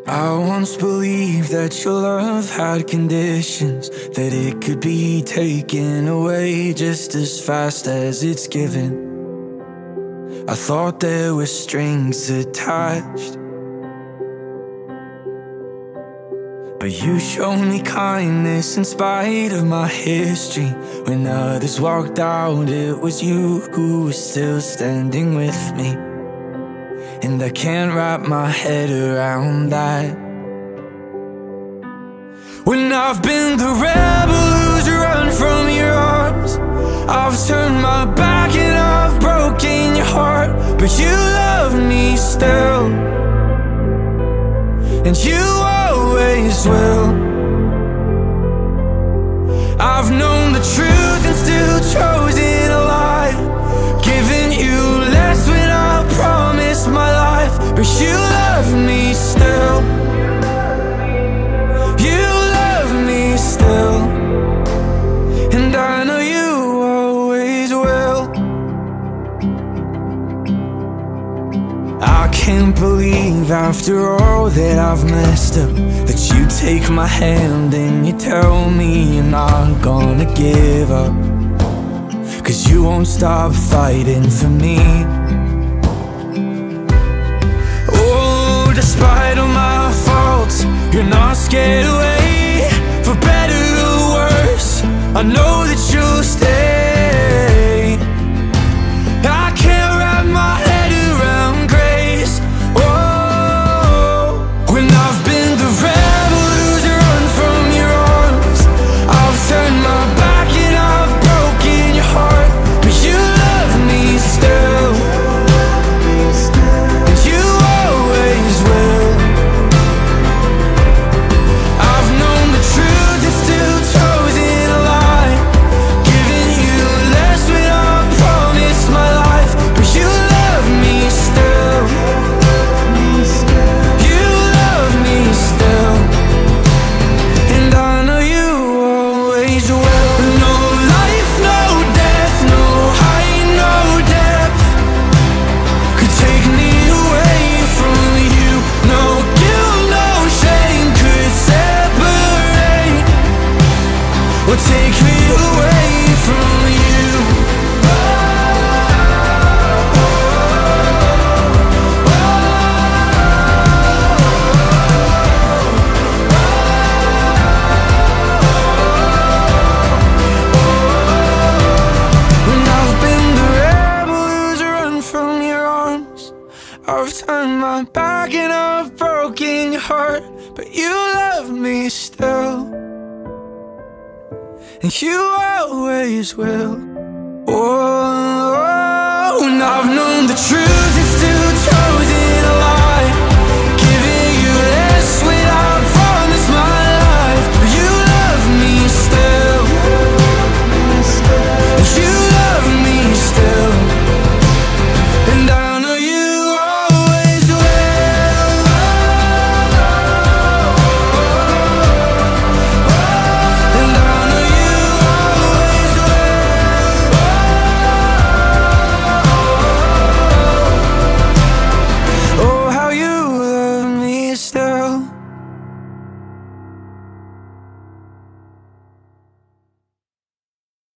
I once believed that your love had conditions, that it could be taken away just as fast as it's given. I thought there were strings attached, but you showed me kindness in spite of my history. When others walked out, it was you who was still standing with me. And I can't wrap my head around that. When I've been the rebel who's run from your arms, I've turned my back and I've broken your heart, but you love me still, and you always will. I've known the truth and still chosen a lie, giving you less when I promised my life, but you love me still. You love me still, and I know you always will. I can't believe after all that I've messed up, that you take my hand and you tell me you're not gonna give up, 'cause you won't stop fighting for me. Oh, despite all my faults, you're not scared away. For better or worse, I know that you'll stay. I can't wrap my head around grace. Oh, when I've been the rebel who's run from your arms, I've turned my back and I've broken your heart, but you love me still, and you always will. I've known the truth and still chosen a lie, giving you less when I promised my life, but you love me still. You love me still, and I know you always will. No life, no death, no height, no depth could take me away from you. No guilt, no shame could separate or take me away from you. When I've been the rebel who's run from your arms, I've turned my back and I've broken your heart, but you love me still, and you always will. Oh, and I've known the truth and still chosen